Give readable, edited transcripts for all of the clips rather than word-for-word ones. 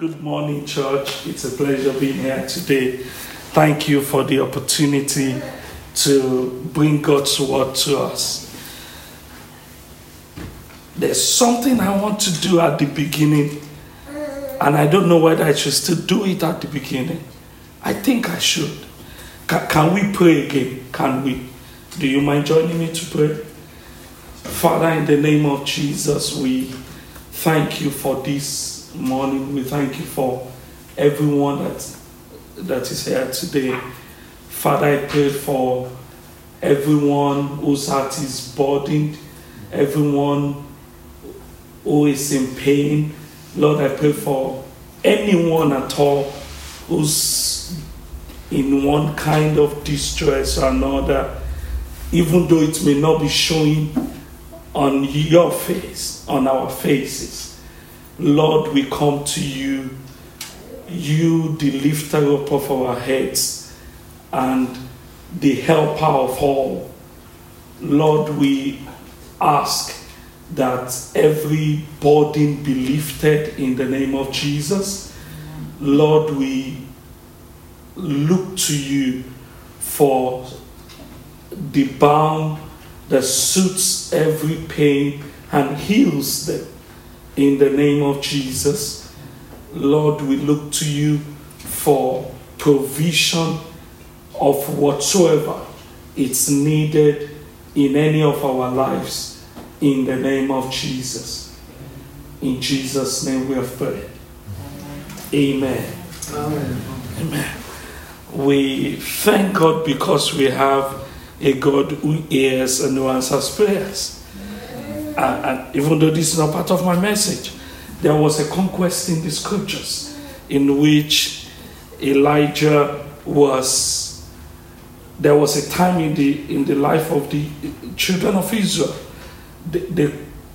Good morning, church. It's a pleasure being here today. Thank you for the opportunity to bring God's word to us. There's something I want to do at the beginning, and I don't know whether I should still do it at the beginning. I think I should. Can we pray again? Can we? Do you mind joining me to pray? Father, in the name of Jesus, we thank you for this morning. We thank you for everyone that is here today. Father, I pray for everyone whose heart is burdened, everyone who is in pain. Lord, I pray for anyone at all who's in one kind of distress or another, even though it may not be showing on your face, on our faces. Lord, we come to you, the lifter up of our heads and the helper of all. Lord, we ask that every burden be lifted in the name of Jesus. Lord, we look to you for the balm that suits every pain and heals them in the name of Jesus. Lord, we look to you for provision of whatsoever it's needed in any of our lives in the name of Jesus. In Jesus' name we have prayed. Amen. Amen. Amen. We thank God because we have a God who hears and who answers prayers. And even though this is not part of my message, there was a conquest in the scriptures in which Elijah was. There was a time in the life of the children of Israel. The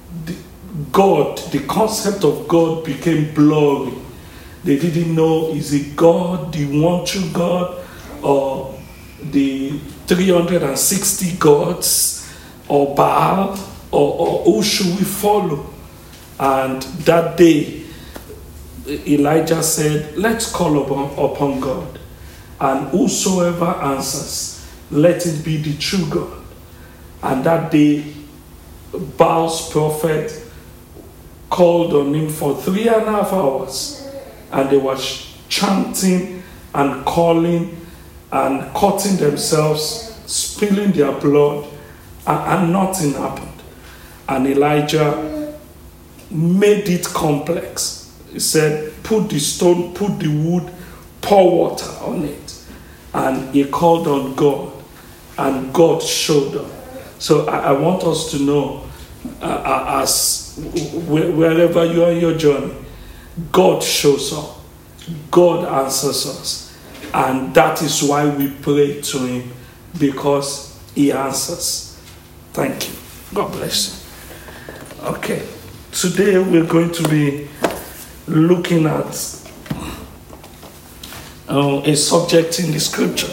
concept of God became blurry. They didn't know, is it God, the one true God, or the 360 gods, or Baal, or who should we follow? And that day, Elijah said, let's call upon God. And whosoever answers, let it be the true God. And that day, Baal's prophet called on him for 3.5 hours. And they were chanting and calling and cutting themselves, spilling their blood, and nothing happened. And Elijah made it complex. He said, put the stone, put the wood, pour water on it. And he called on God, and God showed up. So I want us to know, as wherever you are in your journey, God shows up. God answers us. And that is why we pray to him, because he answers. Thank you. God bless you. Okay, today we're going to be looking at a subject in the scripture.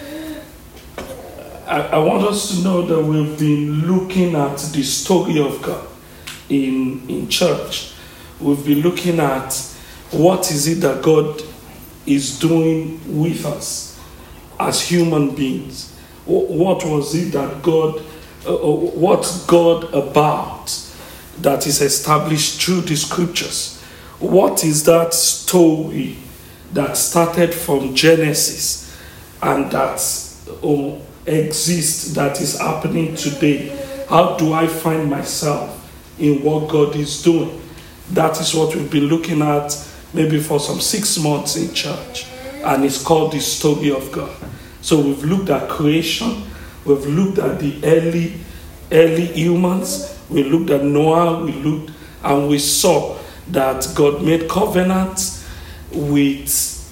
I want us to know that we've been looking at the story of God in church. We've been looking at what is it that God is doing with us as human beings. What was it that what's God about that is established through the scriptures? What is that story that started from Genesis and that exists, that is happening today? How do I find myself in what God is doing? That is what we've been looking at maybe for some 6 months in church, and it's called the story of God. So we've looked at creation, we've looked at the early humans, we looked at Noah, and we saw that God made covenant with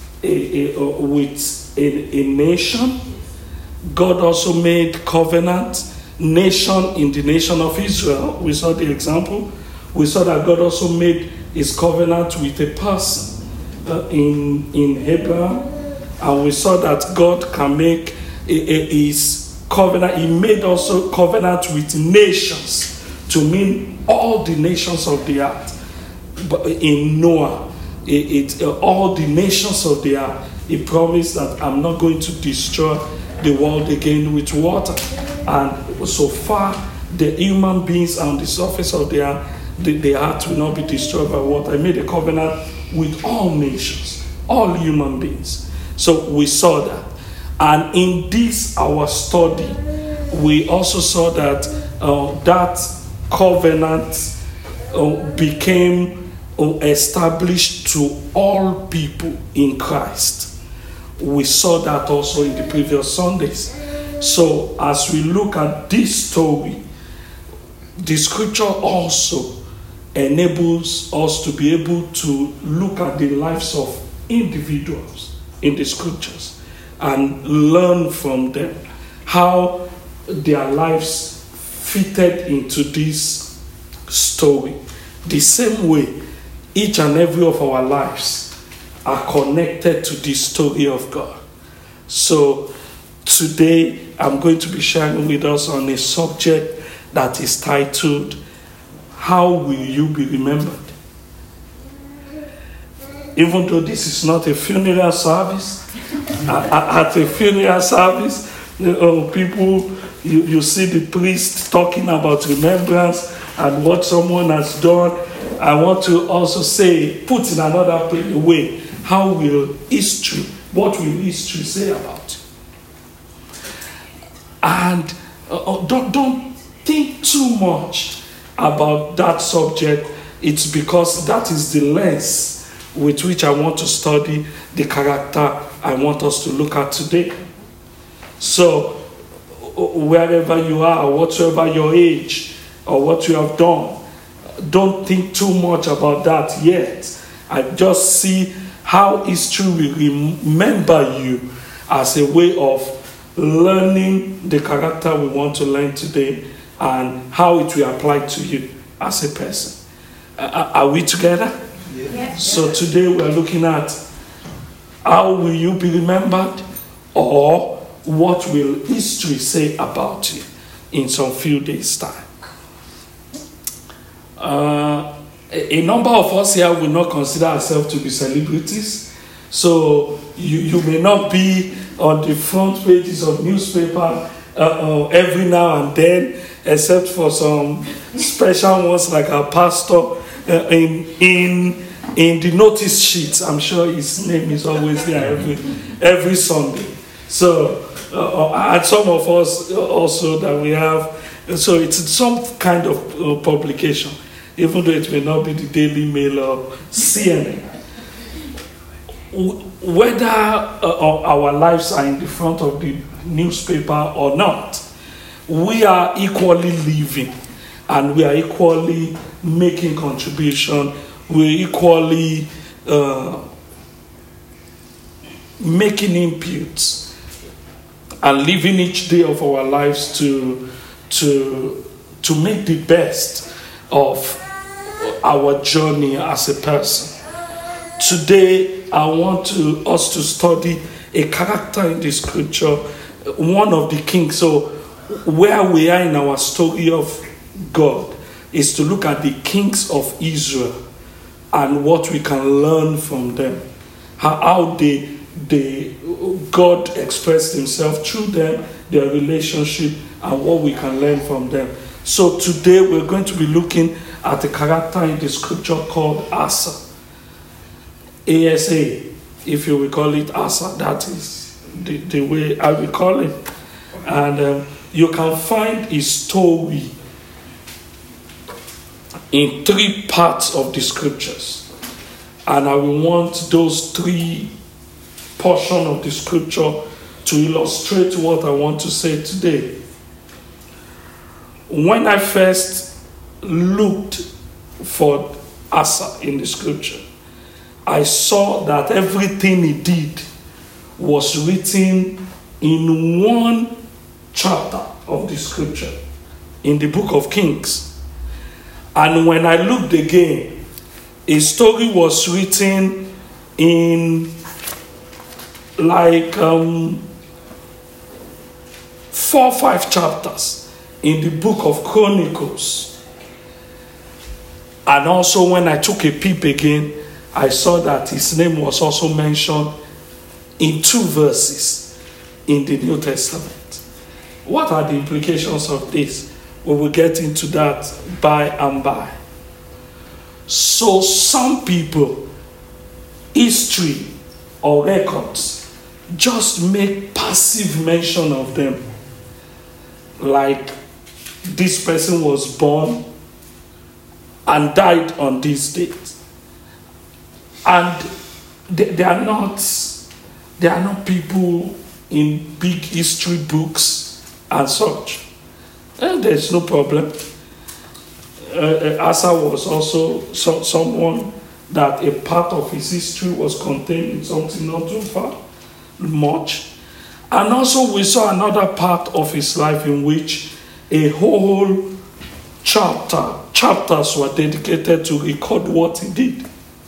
a nation. God also made covenant nation in the nation of Israel. We saw the example. We saw that God also made his covenant with a person in Abraham. And we saw that God can make his covenant. He made also covenant with nations to mean all the nations of the earth in Noah. all the nations of the earth. He promised that I'm not going to destroy the world again with water. And so far, the human beings on the surface of the earth, the earth will not be destroyed by water. I made a covenant with all nations, all human beings. So we saw that. And in this, our study, we also saw that that covenant became established to all people in Christ. We saw that also in the previous Sundays. So as we look at this story, the scripture also enables us to be able to look at the lives of individuals in the scriptures and learn from them how their lives fitted into this story. The same way each and every of our lives are connected to the story of God. So today I'm going to be sharing with us on a subject that is titled, How Will You Be Remembered? Even though this is not a funeral service, at a funeral service, people, you see the priest talking about remembrance and what someone has done. I want to also say, put in another way, how will history, what will history say about you? And don't think too much about that subject. It's because that is the lens with which I want to study the character I want us to look at today. So, wherever you are, whatsoever your age, or what you have done, don't think too much about that yet. I just see how history will remember you as a way of learning the character we want to learn today and how it will apply to you as a person. Are we together? Yes. So today we're looking at how will you be remembered, or what will history say about you in some few days' time. A number of us here will not consider ourselves to be celebrities. So you may not be on the front pages of newspaper every now and then, except for some special ones like our pastor in the notice sheets. I'm sure his name is always there every Sunday. So and some of us also that we have. So it's some kind of publication, even though it may not be the Daily Mail or CNN. Whether our lives are in the front of the newspaper or not, we are equally living and we are equally making contribution. We're equally making inputs and living each day of our lives to make the best of our journey as a person. Today, I want us to study a character in the scripture, one of the kings. So, where we are in our story of God is to look at the kings of Israel and what we can learn from them. How God expressed himself through them, their relationship, and what we can learn from them. So today we're going to be looking at a character in the scripture called Asa. ASA, if you will call it Asa, that is the way I will call it. And you can find his story in 3 parts of the scriptures. And I will want those 3 portions of the scripture to illustrate what I want to say today. When I first looked for Asa in the scripture, I saw that everything he did was written in one chapter of the scripture, in the book of Kings. And when I looked again, his story was written in like 4 or 5 chapters in the book of Chronicles. And also when I took a peep again, I saw that his name was also mentioned in 2 verses in the New Testament. What are the implications of this? We will get into that by and by. So some people, history or records, just make passive mention of them. Like, this person was born and died on this date. And they are not people in big history books and such. And there's no problem. Asa was also someone that a part of his history was contained in something not too far, much. And also we saw another part of his life in which a whole chapters were dedicated to record what he did.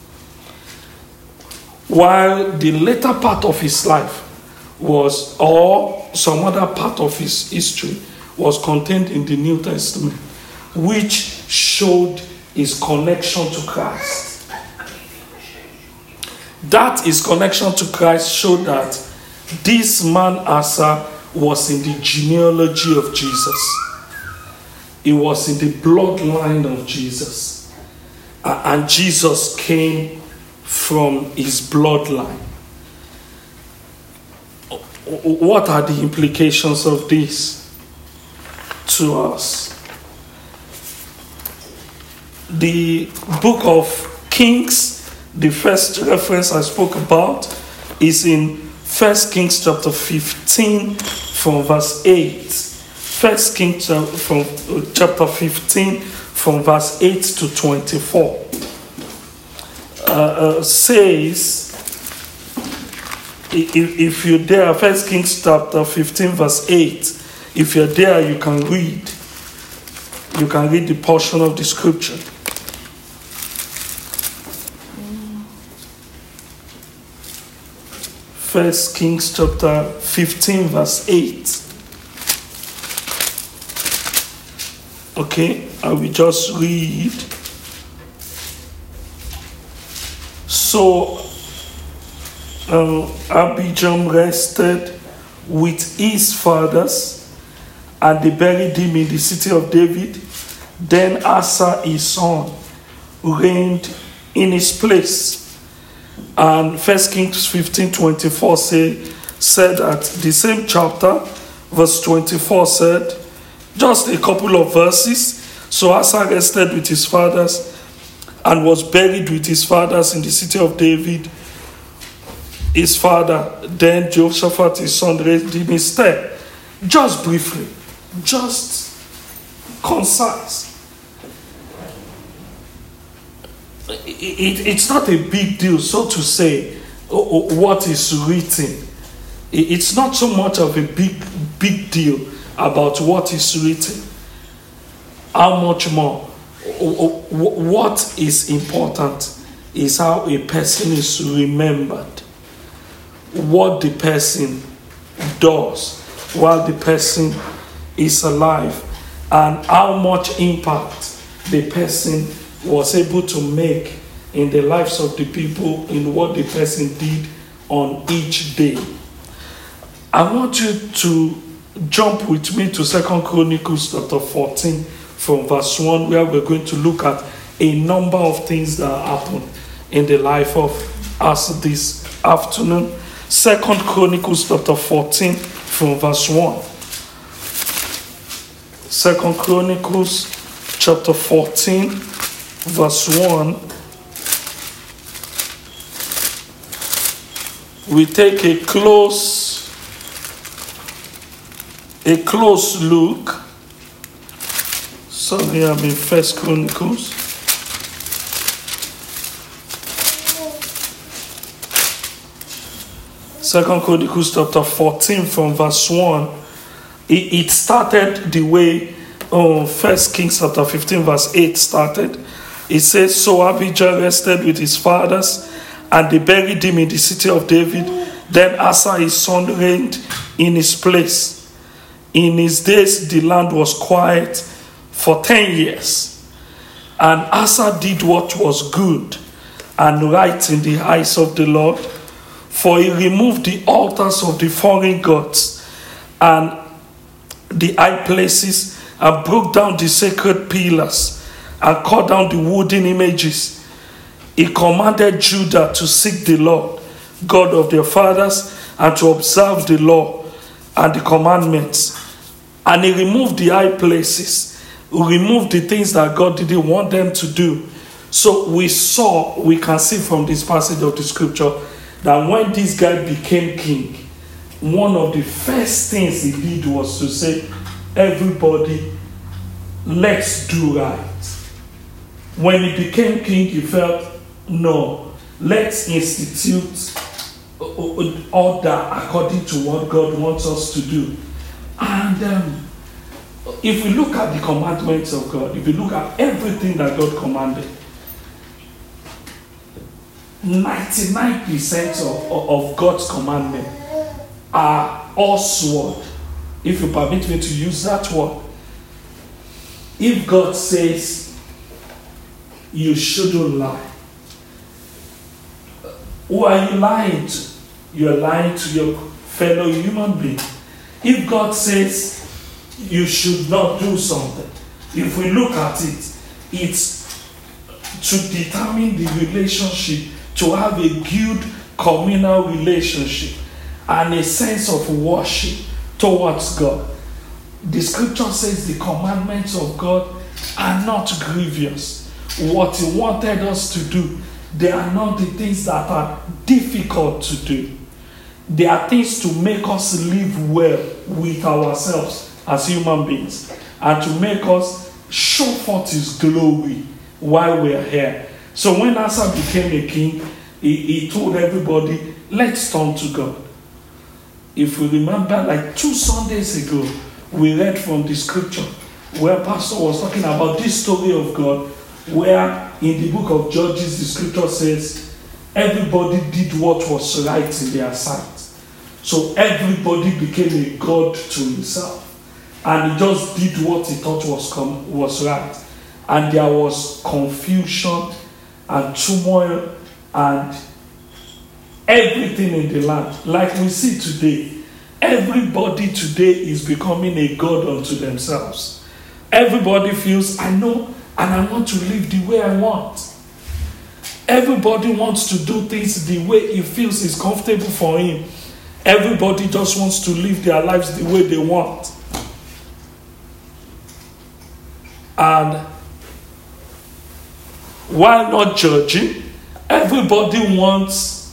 While the later part of his life was, or some other part of his history was contained in the New Testament, which showed his connection to Christ. That his connection to Christ showed that this man Asa was in the genealogy of Jesus. He was in the bloodline of Jesus. And Jesus came from his bloodline. What are the implications of this to us? The book of Kings, the first reference I spoke about, is in 1 Kings chapter 15 from verse 8. 1 Kings from chapter 15 from verse 8 to 24 says, if you're there, 1 Kings chapter 15 verse 8, if you're there, you can read the portion of the scripture. First Kings chapter 15 verse 8. Okay, I will just read. So Abijam rested with his fathers, and they buried him in the city of David. Then Asa his son reigned in his place. And 1 Kings 15:24 said that the same chapter, verse 24 said, just a couple of verses. So Asa rested with his fathers and was buried with his fathers in the city of David, his father. Then Jehoshaphat his son raised him in stead. Just briefly, just concise. It's not a big deal, so to say, what is written. It's not so much of a big deal about what is written. How much more? What is important is how a person is remembered. What the person does while the person is alive, and how much impact the person was able to make in the lives of the people, in what the person did on each day. I want you to jump with me to 2 Chronicles chapter 14 from verse 1, where we're going to look at a number of things that happened in the life of us this afternoon. 2 Chronicles chapter 14 from verse 1. 2 Chronicles chapter 14 verse 1. We take a close look. Sorry, I'm in 1 Chronicles. Second Chronicles chapter 14 from verse 1. It started the way 1 Kings chapter 15 verse 8 started. It says, so Abijah rested with his fathers, and they buried him in the city of David. Then Asa his son reigned in his place. In his days the land was quiet for 10 years. And Asa did what was good and right in the eyes of the Lord. For he removed the altars of the foreign gods and the high places, and broke down the sacred pillars, and cut down the wooden images. He commanded Judah to seek the Lord, God of their fathers, and to observe the law and the commandments. And he removed the high places. He removed the things that God didn't want them to do. So we can see from this passage of the scripture that when this guy became king, one of the first things he did was to say, everybody, let's do right. When he became king, he felt, no, let's institute order according to what God wants us to do. And if we look at the commandments of God, if we look at everything that God commanded, 99% of God's commandments are all sword. If you permit me to use that word. If God says you shouldn't lie, who are you lying to? You're lying to your fellow human being. If God says you should not do something, if we look at it, it's to determine the relationship, to have a good communal relationship and a sense of worship towards God. The scripture says the commandments of God are not grievous. What he wanted us to do, they are not the things that are difficult to do. They are things to make us live well with ourselves as human beings, and to make us show forth his glory while we're here. So when Asa became a king, he told everybody, let's turn to God. If we remember, like 2 Sundays ago, we read from the scripture where Pastor was talking about this story of God, where in the book of Judges, the scripture says, everybody did what was right in their sight. So everybody became a god to himself. And he just did what he thought was right. And there was confusion and turmoil and everything in the land. Like we see today, everybody today is becoming a god unto themselves. Everybody feels, I know, and I want to live the way I want. Everybody wants to do things the way he feels is comfortable for him. Everybody just wants to live their lives the way they want. And while not judging, everybody wants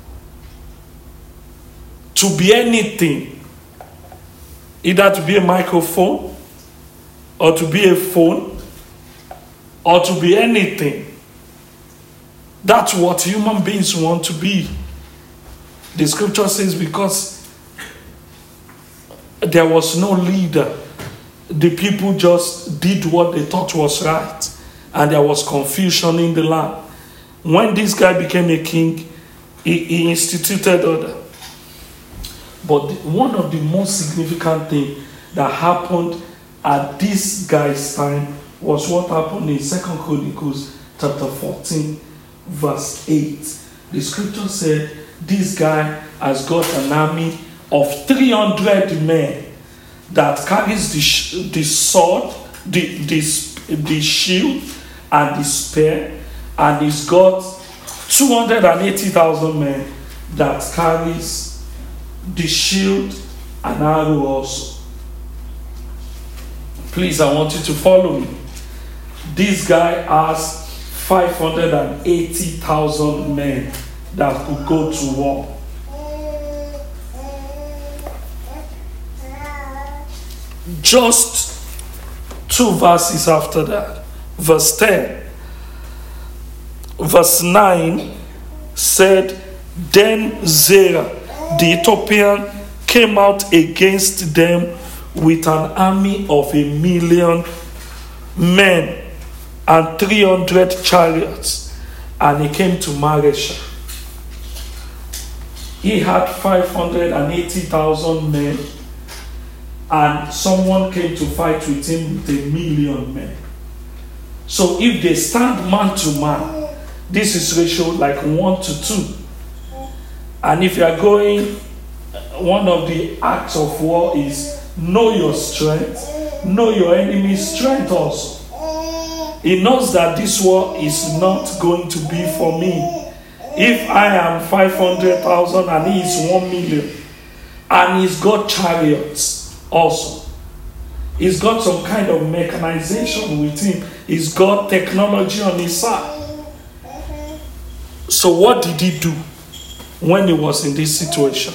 to be anything. Either to be a microphone, or to be a phone, or to be anything. That's what human beings want to be. The scripture says because there was no leader, the people just did what they thought was right, and there was confusion in the land. When this guy became a king, he instituted order. But one of the most significant things that happened at this guy's time was what happened in 2 Chronicles chapter 14, verse 8. The scripture said, this guy has got an army of 300 men that carries the sword, the shield, and the spear, and he's got 280,000 men that carries the shield and arrow also. Please, I want you to follow me. This guy has 580,000 men that could go to war. Just 2 verses after that, verse 10. Verse 9 said, then Zerah the Ethiopian came out against them with an army of 1,000,000 men and 300 chariots, and he came to Mareshah. He had 580,000 men, and someone came to fight with him with 1,000,000 men. So if they stand man to man, This is ratio like 1 to 2. And if you are going, one of the acts of war is know your strength, know your enemy's strength also. He knows that this war is not going to be for me. If I am 500,000 and he is 1 million, and he's got chariots also, he's got some kind of mechanization with him, he's got technology on his side. So what did he do when he was in this situation?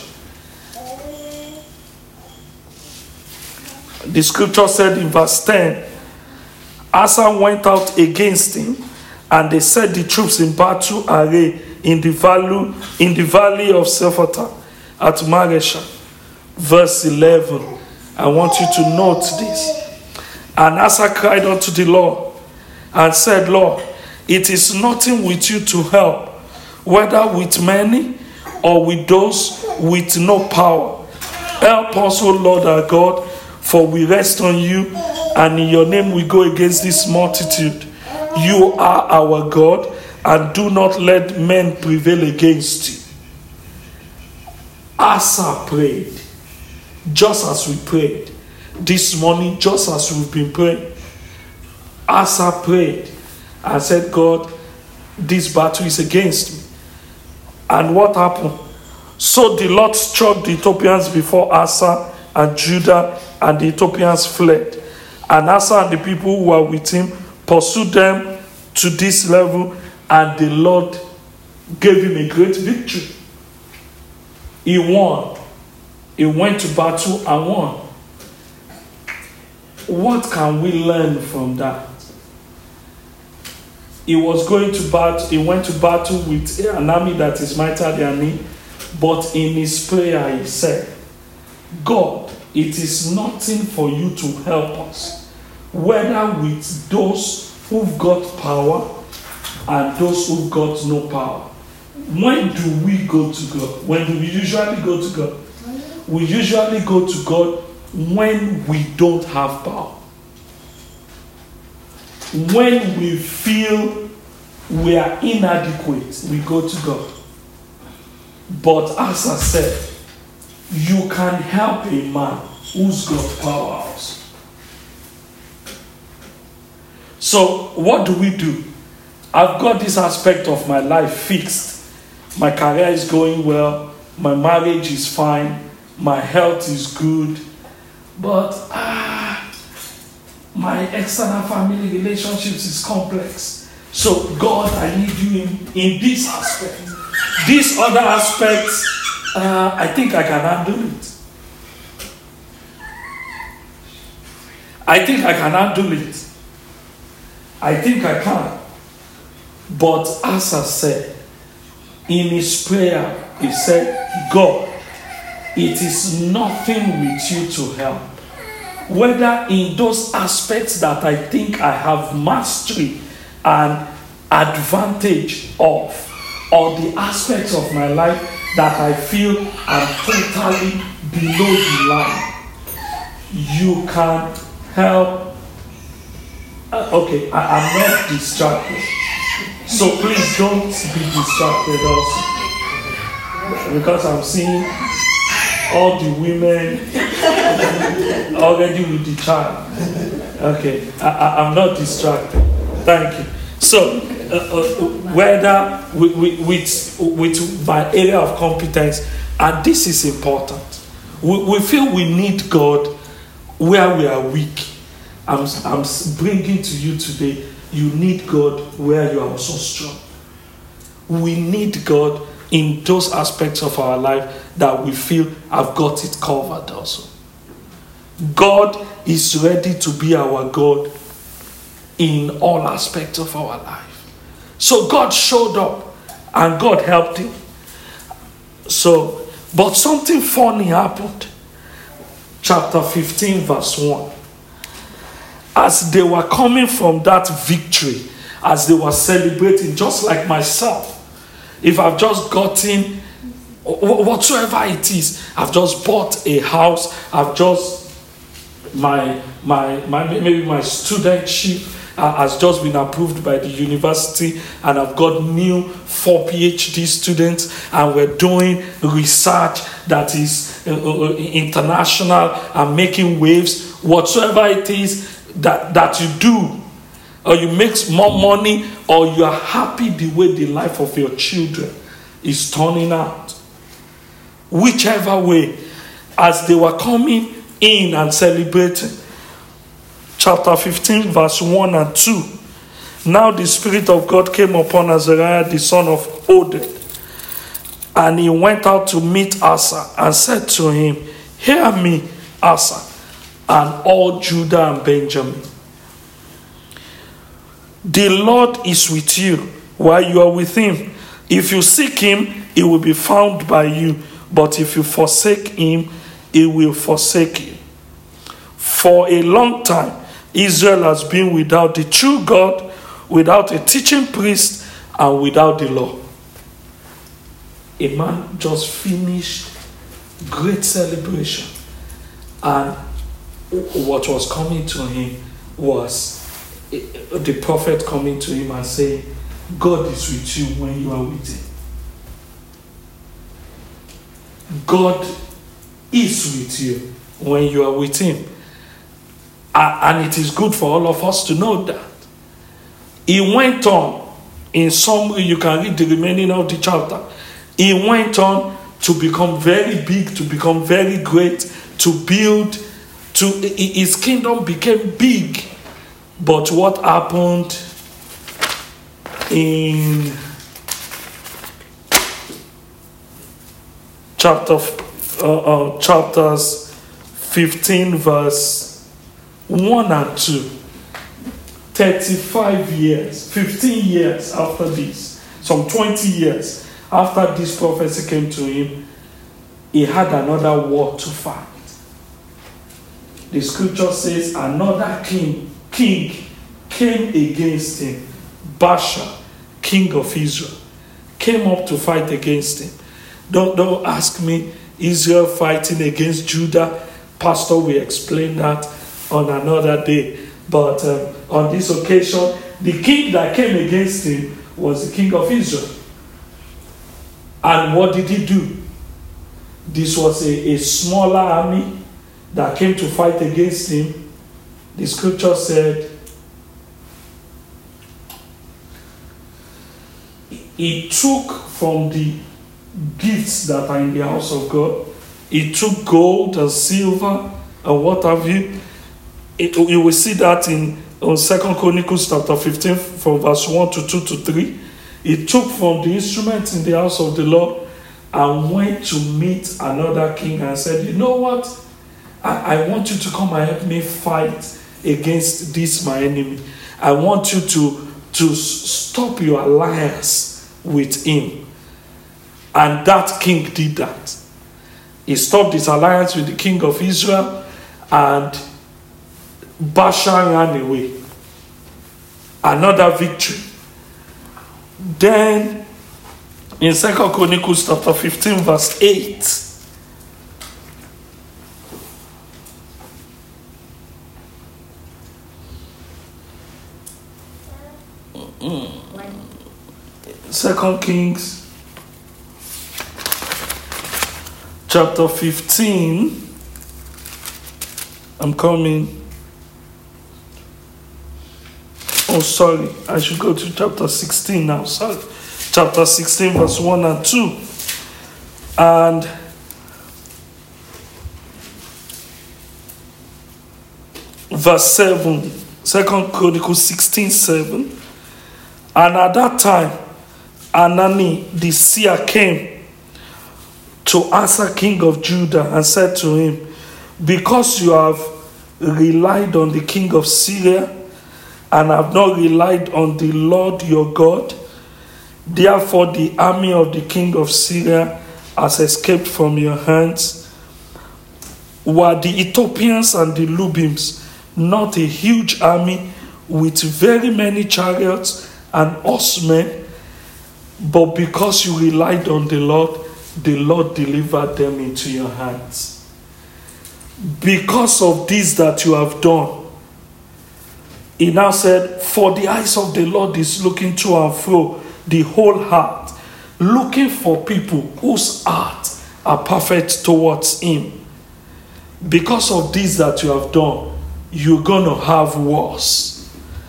The scripture said in verse 10, Asa went out against him, and they set the troops in battle array in the valley of Sephatah at Maresha. Verse 11. I want you to note this. And Asa cried unto the Lord and said, Lord, it is nothing with you to help, whether with many or with those with no power. Help us, O Lord our God, for we rest on you, and in your name we go against this multitude. You are our God, and do not let men prevail against you. Asa prayed, just as we prayed this morning, just as we've been praying. Asa prayed and said, God, this battle is against me. And what happened? So the Lord struck the Ethiopians before Asa and Judah, and the Ethiopians fled. And Asa and the people who were with him pursued them to this level, and the Lord gave him a great victory. He won. He went to battle and won. What can we learn from that? He was going to battle. He went to battle with an army that is mightier than me. But in his prayer he said, God, it is nothing for you to help us, whether with those who've got power and those who've got no power. When do we go to God? When do we usually go to God? We usually go to God when we don't have power. When we feel we are inadequate, we go to God. But as I said, you can help a man who's got power also. So what do we do? I've got this aspect of my life fixed. My career is going well. My marriage is fine. My health is good. But my external family relationships is complex. So God, I need you in this aspect. These other aspects, I think I can handle it. I think I can handle it. I think I can. But as I said, in his prayer, he said, God, it is nothing with you to help. Whether in those aspects that I think I have mastery and advantage of, or the aspects of my life that I feel I'm totally below the line, you can help. Okay, I'm not distracted. So please don't be distracted also. Because I'm seeing all the women already with the child. Okay, I'm not distracted. Thank you. So, whether with my area of competence, and this is important, we feel we need God where we are weak. I'm bringing to you today, you need God where you are also strong. We need God in those aspects of our life that we feel I've got it covered also. God is ready to be our God in all aspects of our life. So God showed up and God helped him. So, but something funny happened. Chapter 15 verse 1. As they were coming from that victory, as they were celebrating, just like myself, if I've just gotten whatsoever it is, I've just bought a house, I've just maybe my studentship, has just been approved by the university, and I've got new 4 PhD students, and we're doing research that is international and making waves. Whatsoever it is that you do, or you make more money, or you are happy the way the life of your children is turning out. Whichever way, as they were coming in and celebrating. Chapter 15, verse 1 and 2. Now the Spirit of God came upon Azariah, the son of Oded, and he went out to meet Asa and said to him, "Hear me, Asa, and all Judah and Benjamin. The Lord is with you while you are with him. If you seek him, he will be found by you. But if you forsake him, he will forsake you. For a long time, Israel has been without the true God, without a teaching priest, and without the law." A man just finished great celebration, and what was coming to him was the prophet coming to him and saying, God is with you when you are with him. God is with you when you are with him. And it is good for all of us to know that. He went on, in summary, you can read the remaining of the chapter. He went on to become very big, to become very great, to build, his kingdom became big. But what happened in chapters 15, verse 1 and 2, 35 years, 15 years after this, some 20 years after this prophecy came to him, he had another war to fight. The scripture says another king came against him. Baasha, king of Israel, came up to fight against him. Don't ask me, Israel fighting against Judah. Pastor will explain that on another day. But on this occasion, the king that came against him was the king of Israel. And what did he do? This was a smaller army that came to fight against him. The scripture said, he took from the gifts that are in the house of God. He took gold and silver and what have you. You will see that in 2 Chronicles chapter 15 from verse 1 to 2 to 3. He took from the instruments in the house of the Lord and went to meet another king and said, you know what? I want you to come and help me fight against this my enemy. I want you to stop your alliance with him. And that king did that. He stopped his alliance with the king of Israel, and Baasha ran away. Another victory. Then in 2 Chronicles chapter 15 verse 8, Second Kings chapter 15. I'm coming. Oh, sorry. I should go to chapter 16 now. Sorry. Chapter 16, verse 1 and 2. And verse 7. 2 Chronicles 16, 7. And at that time, Anani the seer came to Asa king of Judah and said to him, because you have relied on the king of Syria and have not relied on the Lord your God, therefore the army of the king of Syria has escaped from your hands. Were the Ethiopians and the Lubims not a huge army with very many chariots and horsemen? But because you relied on the Lord delivered them into your hands. Because of this that you have done, He now said, for the eyes of the Lord is looking to and fro the whole heart, looking for people whose hearts are perfect towards him. Because of this that you have done, you're going to have wars.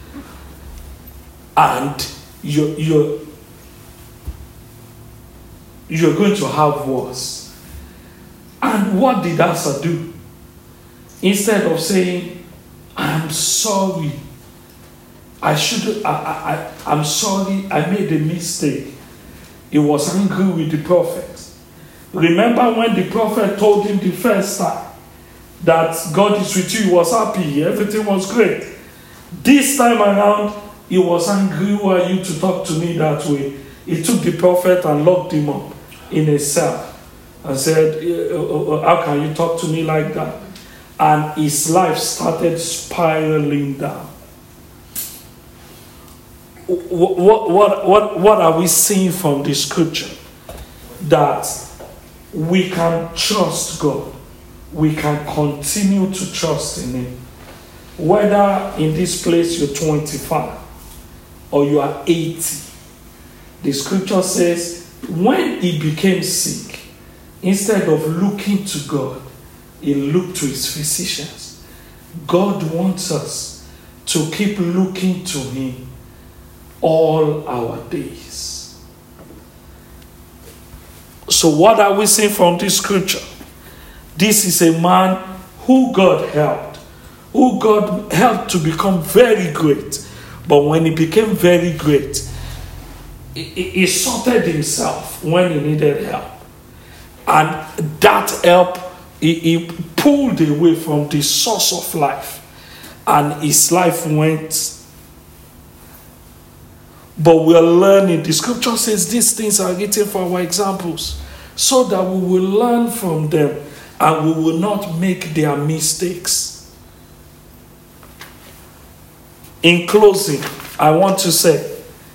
And you're going to have wars. And what did Asa do? Instead of saying, I'm sorry, I'm sorry, I made a mistake, he was angry with the prophet. Remember when the prophet told him the first time that God is with you, he was happy, everything was great. This time around, he was angry. Who are you to talk to me that way? He took the prophet and locked him up in a cell and said, how can you talk to me like that? And his life started spiraling down. What are we seeing from the scripture? That we can trust God. We can continue to trust in him. Whether in this place you're 25 or you are 80, the scripture says when he became sick, instead of looking to God, he looked to his physicians. God wants us to keep looking to him all our days. So what are we seeing from this scripture? This is a man who God helped to become very great. But when he became very great, he sorted himself when he needed help. And that help, he pulled away from the source of life. And his life went. But we are learning. The scripture says these things are written for our examples, so that we will learn from them and we will not make their mistakes. In closing, I want to say,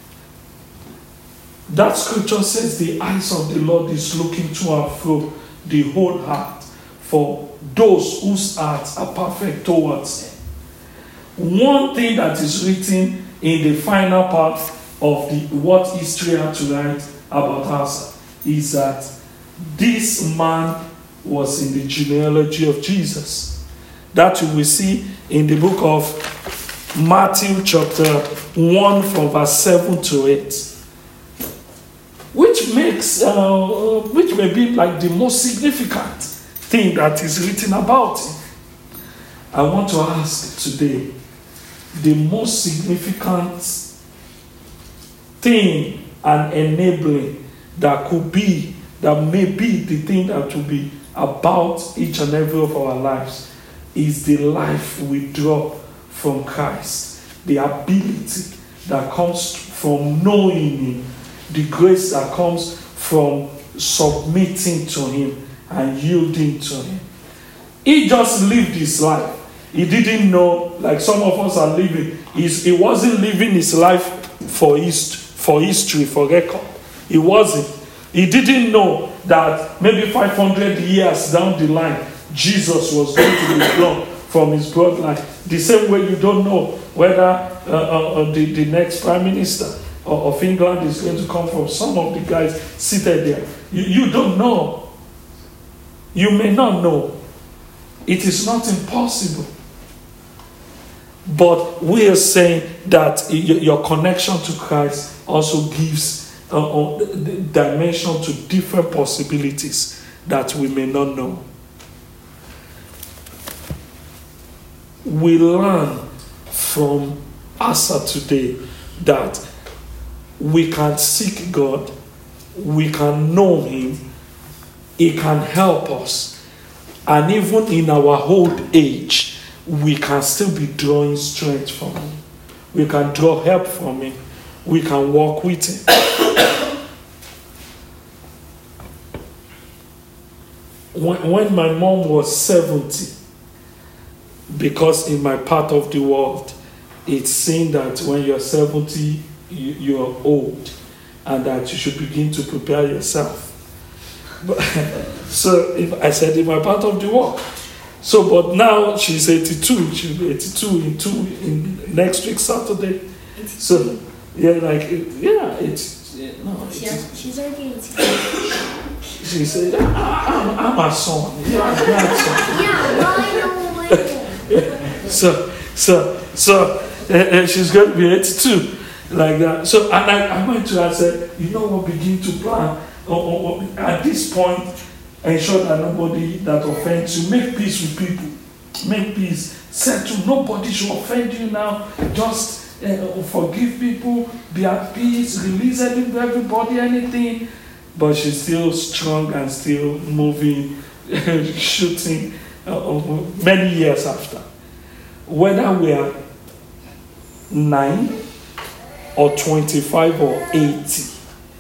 that scripture says the eyes of the Lord is looking to and fro the whole heart for those whose hearts are perfect towards him. One thing that is written in the final part of what history had to write about Asa is that this man was in the genealogy of Jesus. That you will see in the book of Matthew chapter 1 from verse 7 to 8. Which may be like the most significant thing that is written about him. I want to ask today, the most significant thing and enabling that may be the thing that will be about each and every of our lives is the life we draw from Christ, the ability that comes from knowing him, the grace that comes from submitting to him and yielding to him. He just lived his life. He didn't know, like some of us are living. He wasn't living his life for history, for record. He wasn't. He didn't know that maybe 500 years down the line, Jesus was going to be born from his bloodline. The same way you don't know whether the next prime minister of England is going to come from some of the guys seated there. You don't know. You may not know. It is not impossible. But we are saying that your connection to Christ also gives dimension to different possibilities that we may not know. We learn from Asa today that we can seek God, we can know him, he can help us, and even in our old age, we can still be drawing strength from him. We can draw help from him. We can walk with him. When my mom was 70, because in my part of the world, it's seen that when you're 70, you're old, and that you should begin to prepare yourself. So if my part of the world, So, but now she's 82. She'll be 82 in next week Saturday. So, yeah, she's already 82. She said, I'm a son. You're a grandson. Yeah, So she's going to be 82, like that. So, and I went to her and said, you know what, begin to plan. At this point, ensure that nobody that offends you, make peace with people. Make peace. Settle. Nobody should offend you now. Just forgive people, be at peace, release everybody, anything. But she's still strong and still moving, shooting many years after. Whether we are 9 or 25 or 80,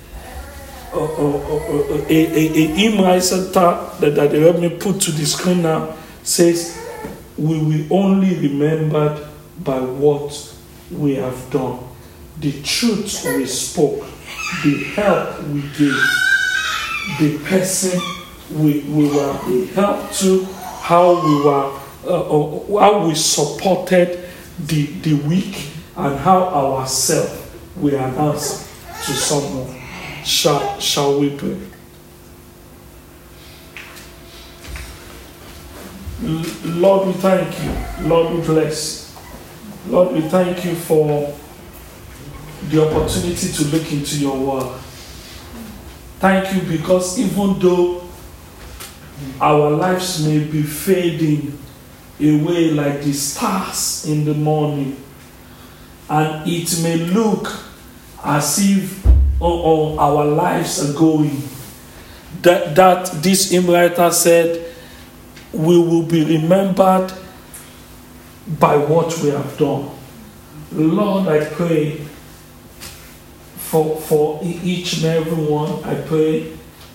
a hymn center that they let me put to the screen now says, we will only remembered by what we have done, the truth we spoke, the help we gave, the person we were helped to, how we supported the weak, and how ourselves we are an answer to someone. Shall we pray? Lord, we thank you. Lord, we bless you. Lord, we thank you for the opportunity to look into your word. Thank you because even though our lives may be fading away like the stars in the morning, and it may look as if our lives are going, that this hymn writer said, we will be remembered by what we have done. Lord, I pray for each and every one. I pray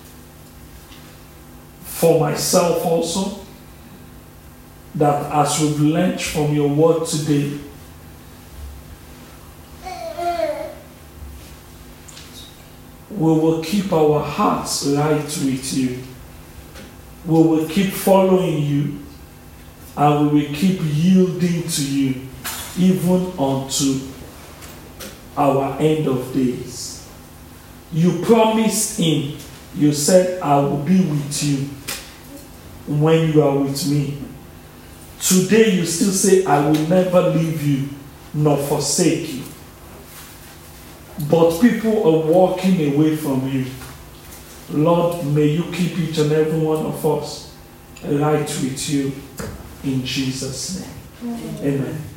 for myself also, that as we've learned from your word today, we will keep our hearts right with you. We will keep following you, and we will keep yielding to you, even unto our end of days. You promised him, you said, I will be with you when you are with me. Today you still say, I will never leave you nor forsake you. But people are walking away from you. Lord, may you keep each and every one of us right with you in Jesus' name. Amen.